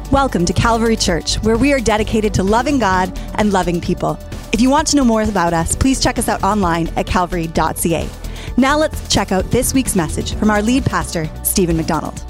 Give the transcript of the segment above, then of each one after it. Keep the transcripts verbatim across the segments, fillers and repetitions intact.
Welcome to Calvary Church, where we are dedicated to loving God and loving people. If you want to know more about us, please check us out online at calvary dot c a. Now let's check out this week's message from our lead pastor, Stephen McDonald.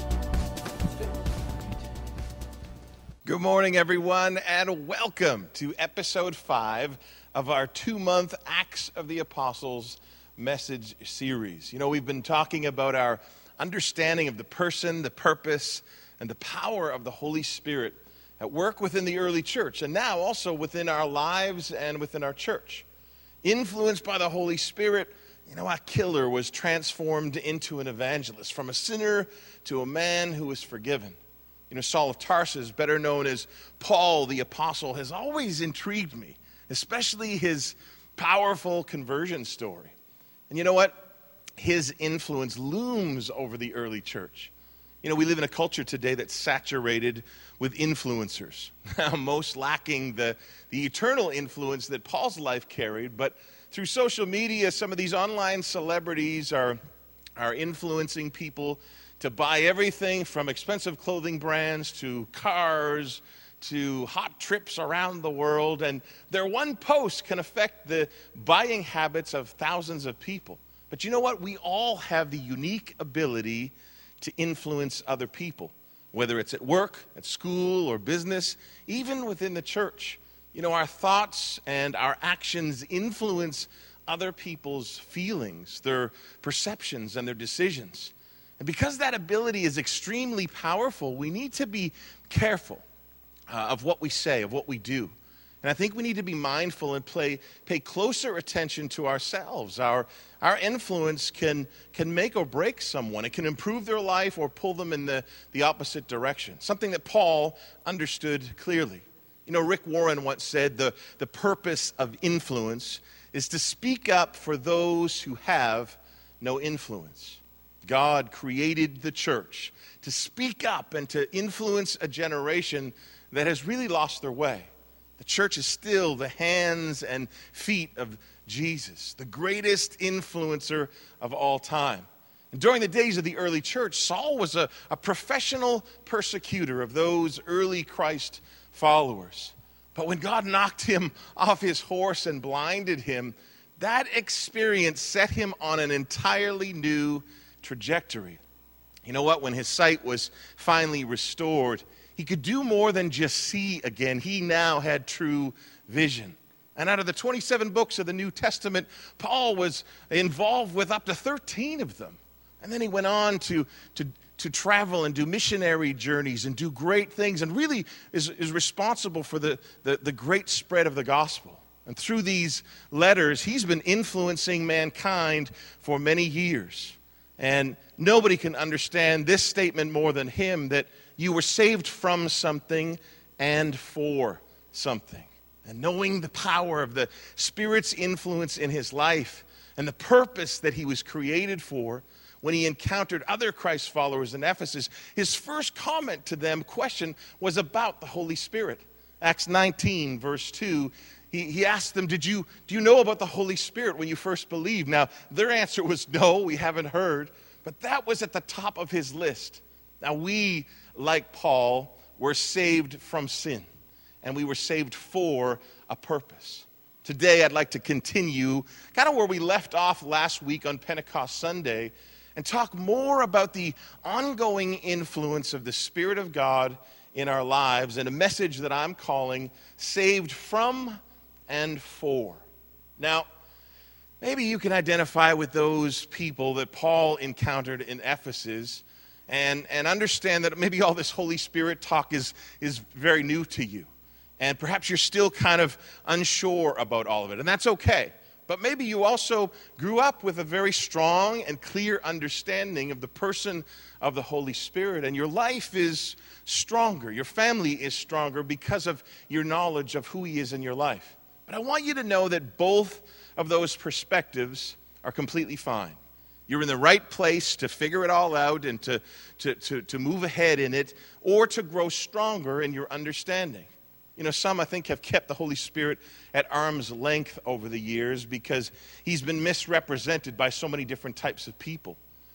Good morning, everyone, and welcome to episode five of our two-month Acts of the Apostles message series. You know, we've been talking about our understanding of the person, the purpose, and the power of the Holy Spirit at work within the early church, and now also within our lives and within our church. Influenced by the Holy Spirit, you know, Aquila was transformed into an evangelist, from a sinner to a man who was forgiven. You know, Saul of Tarsus, better known as Paul the Apostle, has always intrigued me, especially his powerful conversion story. And you know what? His influence looms over the early church. You know, we live in a culture today that's saturated with influencers, most lacking the, the eternal influence that Paul's life carried. But through social media, some of these online celebrities are, are influencing people to buy everything from expensive clothing brands to cars to hot trips around the world. And their one post can affect the buying habits of thousands of people. But you know what? We all have the unique ability to influence other people, whether it's at work, at school, or business, even within the church. You know, our thoughts and our actions influence other people's feelings, their perceptions, and their decisions. And because that ability is extremely powerful, we need to be careful uh, of what we say, of what we do. And I think we need to be mindful and play, pay closer attention to ourselves. Our, our influence can, can make or break someone. It can improve their life or pull them in the, the opposite direction, something that Paul understood clearly. You know, Rick Warren once said the, the purpose of influence is to speak up for those who have no influence. God created the church to speak up and to influence a generation that has really lost their way. The church is still the hands and feet of Jesus, the greatest influencer of all time. And during the days of the early church, Saul was a, a professional persecutor of those early Christ followers. But when God knocked him off his horse and blinded him, that experience set him on an entirely new trajectory. You know what? When his sight was finally restored, he could do more than just see again. He now had true vision. And out of the twenty-seven books of the New Testament, Paul was involved with up to thirteen of them. And then he went on to, to, to travel and do missionary journeys and do great things, and really is, is responsible for the, the, the great spread of the gospel. And through these letters, he's been influencing mankind for many years. And nobody can understand this statement more than him, that you were saved from something and for something. And knowing the power of the Spirit's influence in his life and the purpose that he was created for, when he encountered other Christ followers in Ephesus, his first comment to them, question, was about the Holy Spirit. Acts nineteen, verse two, he, he asked them, Did you, do you know about the Holy Spirit when you first believed? Now, their answer was, no, we haven't heard. But that was at the top of his list. Now, we, like Paul, were saved from sin, and we were saved for a purpose. Today, I'd like to continue kind of where we left off last week on Pentecost Sunday and talk more about the ongoing influence of the Spirit of God in our lives, and a message that I'm calling Saved From and For. Now, maybe you can identify with those people that Paul encountered in Ephesus and, and understand that maybe all this Holy Spirit talk is, is very new to you. And perhaps you're still kind of unsure about all of it, and that's okay. But maybe you also grew up with a very strong and clear understanding of the person of the Holy Spirit, and your life is stronger, your family is stronger because of your knowledge of who He is in your life. But I want you to know that both of those perspectives are completely fine. You're in the right place to figure it all out and to, to, to, to move ahead in it, or to grow stronger in your understanding. You know, some, I think, have kept the Holy Spirit at arm's length over the years because He's been misrepresented by so many different types of people.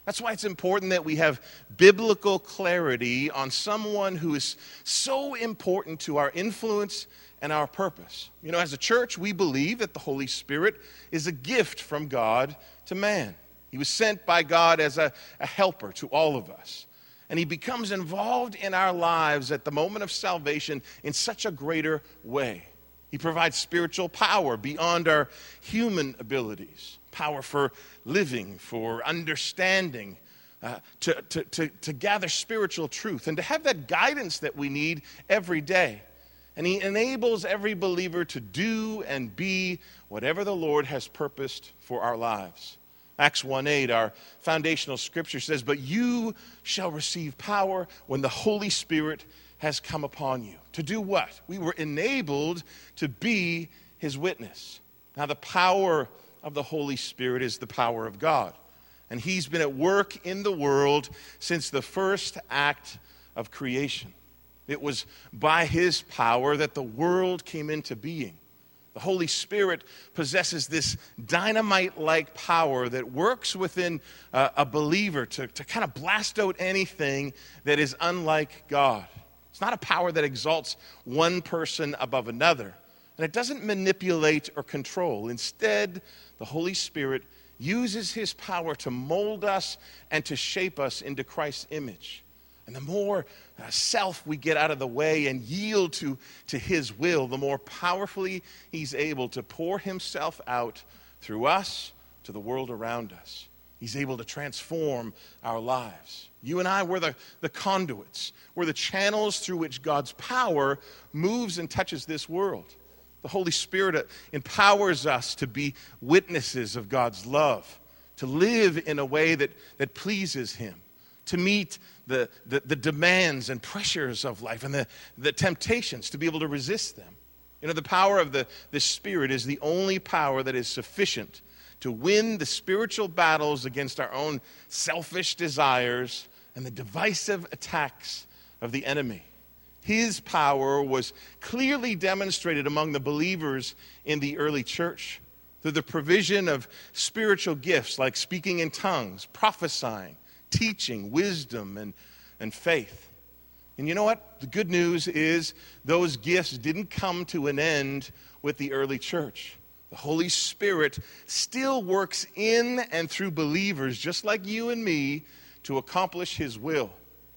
That's why it's important that we have biblical clarity on someone who is so important to our influence and our purpose. You know, as a church, we believe that the Holy Spirit is a gift from God to man. He was sent by God as a, a helper to all of us. And he becomes involved in our lives at the moment of salvation in such a greater way. He provides spiritual power beyond our human abilities. Power for living, for understanding, uh, to, to, to, to gather spiritual truth, and to have that guidance that we need every day. And he enables every believer to do and be whatever the Lord has purposed for our lives. Acts one eight, our foundational scripture says, "But you shall receive power when the Holy Spirit has come upon you." To do what? We were enabled to be his witness. Now, the power of the Holy Spirit is the power of God. And he's been at work in the world since the first act of creation. It was by his power that the world came into being. The Holy Spirit possesses this dynamite-like power that works within uh, a believer to, to kind of blast out anything that is unlike God. It's not a power that exalts one person above another. And it doesn't manipulate or control. Instead, the Holy Spirit uses his power to mold us and to shape us into Christ's image. And the more uh, self we get out of the way and yield to, to his will, the more powerfully he's able to pour himself out through us to the world around us. He's able to transform our lives. You and I, we're the, the conduits. We're the channels through which God's power moves and touches this world. The Holy Spirit empowers us to be witnesses of God's love, to live in a way that, that pleases him, to meet the, the, the demands and pressures of life and the, the temptations, to be able to resist them. You know, the power of the, the Spirit is the only power that is sufficient to win the spiritual battles against our own selfish desires and the divisive attacks of the enemy. His power was clearly demonstrated among the believers in the early church through the provision of spiritual gifts like speaking in tongues, prophesying, teaching, wisdom, and, and faith. And you know what? The good news is those gifts didn't come to an end with the early church. The Holy Spirit still works in and through believers just like you and me to accomplish his will.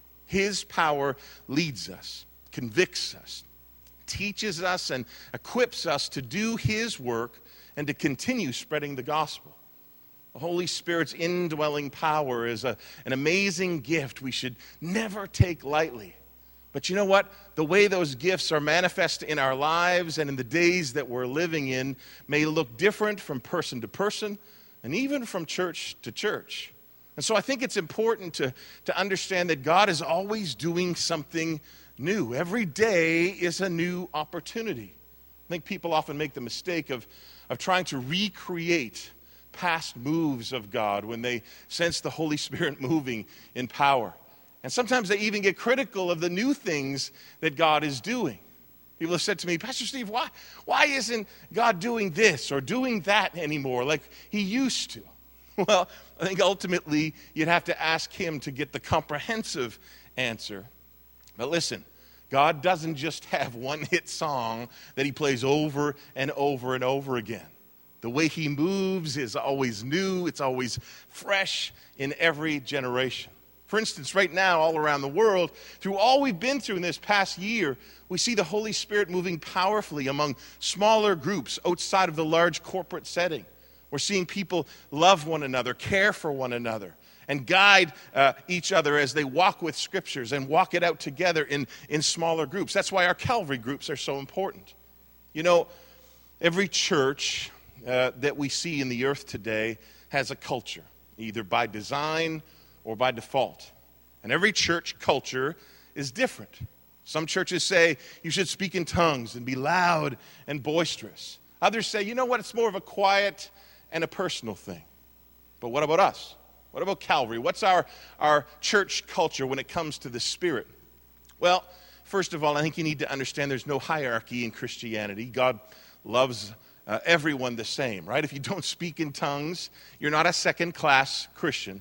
His power leads us, convicts us, teaches us, and equips us to do his work and to continue spreading the gospel. The Holy Spirit's indwelling power is a, an amazing gift we should never take lightly. But you know what? The way those gifts are manifest in our lives and in the days that we're living in may look different from person to person and even from church to church. And so I think it's important to, to understand that God is always doing something new. Every day is a new opportunity. I think people often make the mistake of, of trying to recreate past moves of God when they sense the Holy Spirit moving in power. And sometimes they even get critical of the new things that God is doing. People have said to me, Pastor Steve, why, why isn't God doing this or doing that anymore like he used to? Well, I think ultimately you'd have to ask him to get the comprehensive answer. But listen, God doesn't just have one hit song that he plays over and over and over again. The way he moves is always new. It's always fresh in every generation. For instance, right now, all around the world, through all we've been through in this past year, we see the Holy Spirit moving powerfully among smaller groups outside of the large corporate setting. We're seeing people love one another, care for one another, and guide uh, each other as they walk with scriptures and walk it out together in, in smaller groups. That's why our Calvary groups are so important. You know, every church uh, that we see in the earth today has a culture, either by design or by default. And every church culture is different. Some churches say you should speak in tongues and be loud and boisterous. Others say, you know what, it's more of a quiet and a personal thing. But what about us? What about Calvary? What's our, our church culture when it comes to the Spirit? Well, first of all, I think you need to understand there's no hierarchy in Christianity. God loves uh, everyone the same, right? If you don't speak in tongues, you're not a second-class Christian.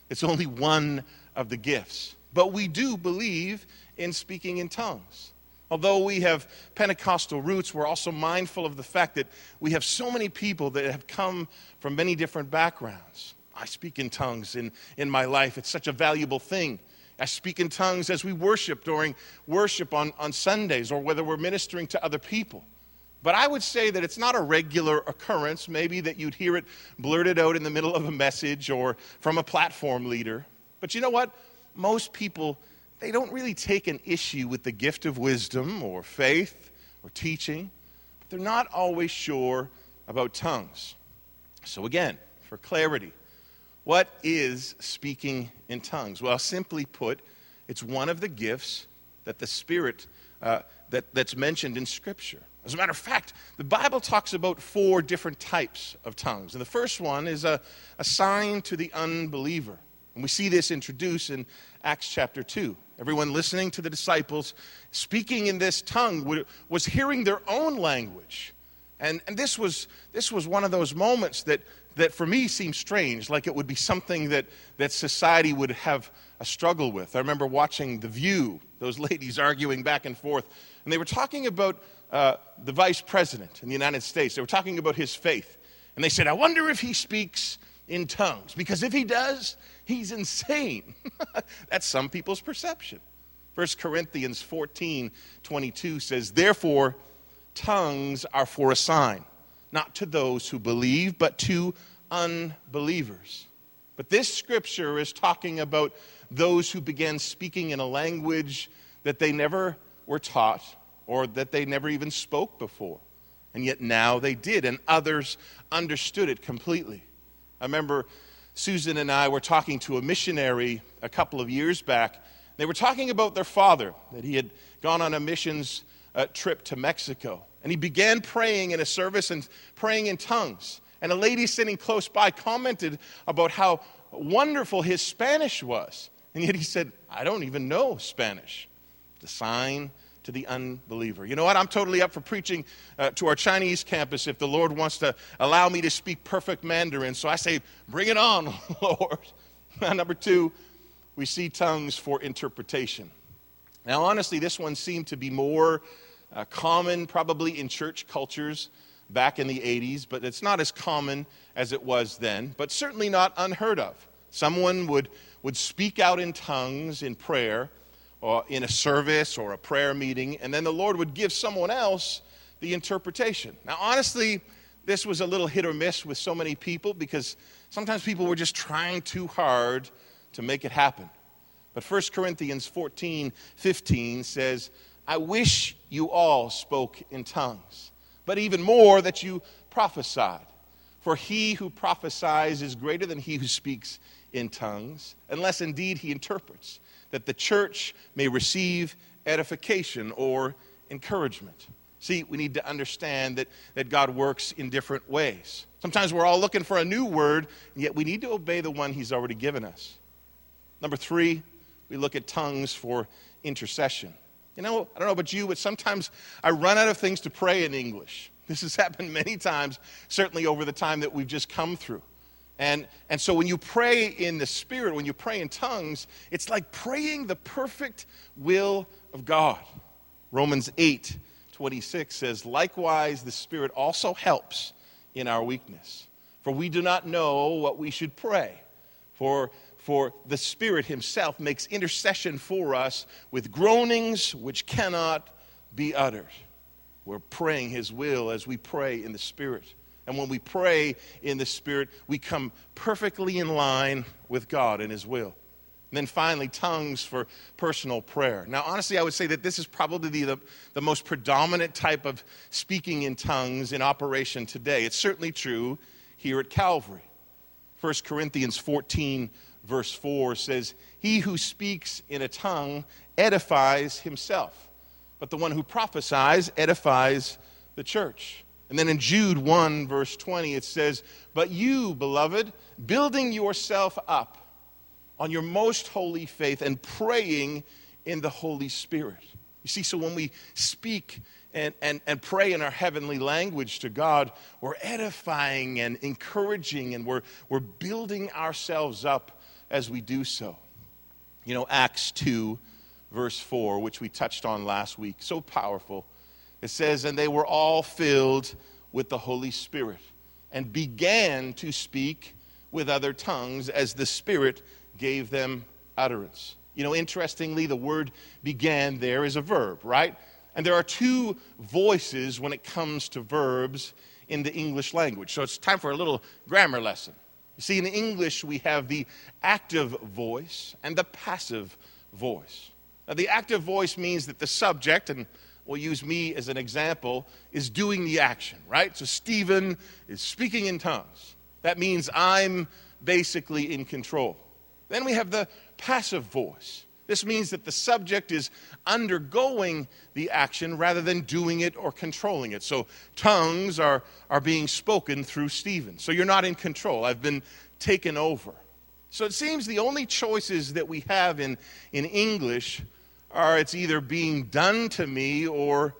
It's only one of the gifts. But we do believe in speaking in tongues. Although we have Pentecostal roots, we're also mindful of the fact that we have so many people that have come from many different backgrounds. I speak in tongues in, in my life. It's such a valuable thing. I speak in tongues as we worship during worship on, on Sundays, or whether we're ministering to other people. But I would say that it's not a regular occurrence, maybe that you'd hear it blurted out in the middle of a message or from a platform leader. But you know what? Most people, they don't really take an issue with the gift of wisdom or faith or teaching, but they're not always sure about tongues. So again, for clarity, what is speaking in tongues? Well, simply put, it's one of the gifts that the Spirit, uh, that, that's mentioned in Scripture. As a matter of fact, the Bible talks about four different types of tongues. And the first one is a, a sign to the unbeliever. And we see this introduced in Acts chapter two. Everyone listening to the disciples speaking in this tongue was hearing their own language. And, and this was this was one of those moments that, that for me seemed strange, like it would be something that, that society would have a struggle with. I remember watching The View, those ladies arguing back and forth, and they were talking about uh, the vice president in the United States. They were talking about his faith. And they said, I wonder if he speaks in tongues, because if he does, he's insane. That's some people's perception. First Corinthians fourteen twenty-two says, therefore, tongues are for a sign, not to those who believe, but to unbelievers. But this scripture is talking about those who began speaking in a language that they never were taught or that they never even spoke before. And yet now they did, and others understood it completely. I remember Susan and I were talking to a missionary a couple of years back. They were talking about their father, that he had gone on a missions uh, trip to Mexico. And he began praying in a service and praying in tongues. And a lady sitting close by commented about how wonderful his Spanish was. And yet he said, I don't even know Spanish. The sign to the unbeliever. You know what? I'm totally up for preaching uh, to our Chinese campus if the Lord wants to allow me to speak perfect Mandarin. So I say, bring it on, Lord. Number two, we see tongues for interpretation. Now, honestly, this one seemed to be more uh, common probably in church cultures back in the eighties, but it's not as common as it was then, but certainly not unheard of. Someone would, would speak out in tongues in prayer, or in a service or a prayer meeting, and then the Lord would give someone else the interpretation. Now, honestly, this was a little hit or miss with so many people because sometimes people were just trying too hard to make it happen. But First Corinthians fourteen fifteen says, I wish you all spoke in tongues, but even more that you prophesied. For he who prophesies is greater than he who speaks in tongues, unless indeed he interprets, that the church may receive edification or encouragement. See, we need to understand that, that God works in different ways. Sometimes we're all looking for a new word, and yet we need to obey the one he's already given us. Number three, we look at tongues for intercession. You know, I don't know about you, but sometimes I run out of things to pray in English. This has happened many times, certainly over the time that we've just come through. And, and so when you pray in the Spirit, when you pray in tongues, it's like praying the perfect will of God. Romans eight twenty-six says, likewise, the Spirit also helps in our weakness. For we do not know what we should pray. For, for the Spirit himself makes intercession for us with groanings which cannot be uttered. We're praying his will as we pray in the Spirit. And when we pray in the Spirit, we come perfectly in line with God and his will. And then finally, tongues for personal prayer. Now, honestly, I would say that this is probably the, the most predominant type of speaking in tongues in operation today. It's certainly true here at Calvary. First Corinthians fourteen, verse four says, he who speaks in a tongue edifies himself, but the one who prophesies edifies the church. And then in Jude one, verse twenty, it says, but you, beloved, building yourself up on your most holy faith and praying in the Holy Spirit. You see, so when we speak and, and, and pray in our heavenly language to God, we're edifying and encouraging, and we're, we're building ourselves up as we do so. You know, Acts two, verse four, which we touched on last week, so powerful. It says, and they were all filled with the Holy Spirit and began to speak with other tongues as the Spirit gave them utterance. You know, interestingly, the word began there is a verb, right? And there are two voices when it comes to verbs in the English language. So it's time for a little grammar lesson. You see, in English, we have the active voice and the passive voice. Now, the active voice means that the subject, and we'll use me as an example, is doing the action, right? So Stephen is speaking in tongues. That means I'm basically in control. Then we have the passive voice. This means that the subject is undergoing the action rather than doing it or controlling it. So tongues are, are being spoken through Stephen. So you're not in control. I've been taken over. So it seems the only choices that we have in, in English are it's either being done to me or,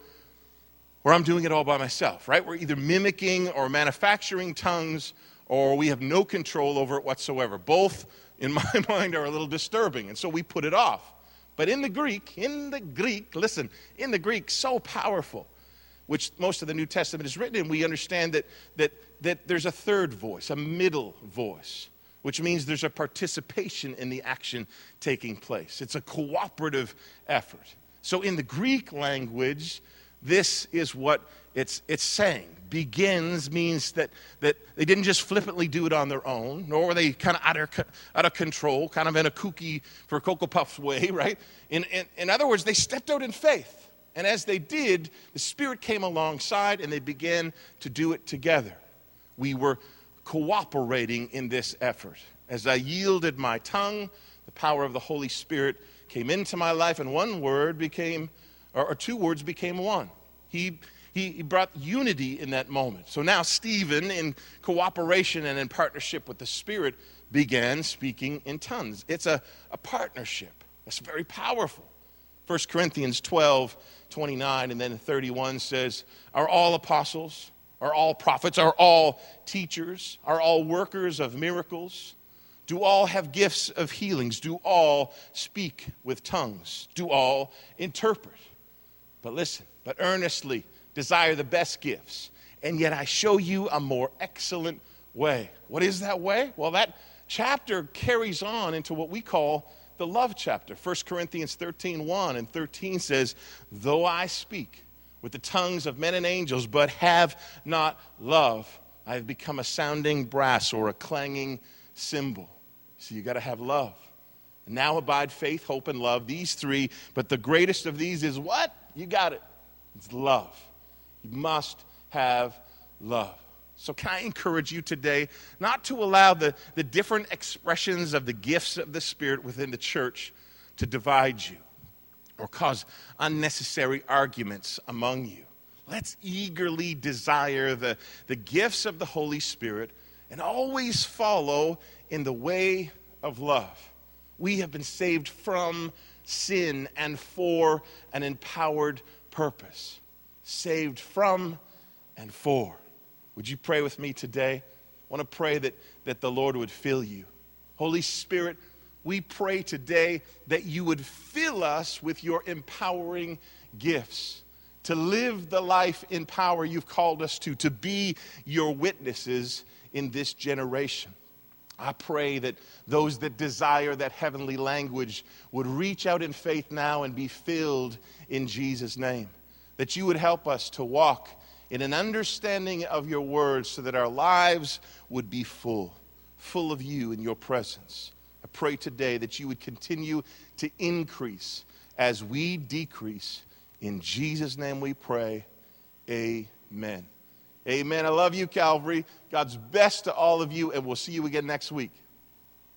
or I'm doing it all by myself, right? We're either mimicking or manufacturing tongues or we have no control over it whatsoever. Both, in my mind, are a little disturbing, and so we put it off. But in the Greek, in the Greek, listen, in the Greek, so powerful, which most of the New Testament is written in, we understand that, that, that there's a third voice, a middle voice, which means there's a participation in the action taking place. It's a cooperative effort. So in the Greek language, this is what it's, it's saying. Begins means that, that they didn't just flippantly do it on their own, nor were they kind of out of, out of control, kind of in a kooky for Cocoa Puffs way, right? In, in, in other words, they stepped out in faith. And as they did, the Spirit came alongside and they began to do it together. We were cooperating in this effort. As I yielded my tongue, the power of the Holy Spirit came into my life, and one word became, or, or two words became one. He He brought unity in that moment. So now Stephen, in cooperation and in partnership with the Spirit, began speaking in tongues. It's a, a partnership. That's very powerful. First Corinthians twelve, twenty-nine, and then thirty-one says, are all apostles, are all prophets, are all teachers, are all workers of miracles? Do all have gifts of healings? Do all speak with tongues? Do all interpret? But listen, but earnestly desire the best gifts, and yet I show you a more excellent way. What is that way? Well, that chapter carries on into what we call the love chapter. First Corinthians thirteen, one and thirteen says, though I speak with the tongues of men and angels, but have not love, I have become a sounding brass or a clanging cymbal. So you got to have love. And now abide faith, hope, and love, these three, but the greatest of these is what? You got it. It's love. You must have love. So can I encourage you today not to allow the, the different expressions of the gifts of the Spirit within the church to divide you or cause unnecessary arguments among you. Let's eagerly desire the, the gifts of the Holy Spirit and always follow in the way of love. We have been saved from sin and for an empowered purpose. Saved from and for. Would you pray with me today? I want to pray that, that the Lord would fill you. Holy Spirit, we pray today that you would fill us with your empowering gifts to live the life in power you've called us to, to be your witnesses in this generation. I pray that those that desire that heavenly language would reach out in faith now and be filled in Jesus' name. That you would help us to walk in an understanding of your words so that our lives would be full, full of you and your presence. I pray today that you would continue to increase as we decrease. In Jesus' name we pray, amen. Amen. I love you, Calvary. God's best to all of you, and we'll see you again next week.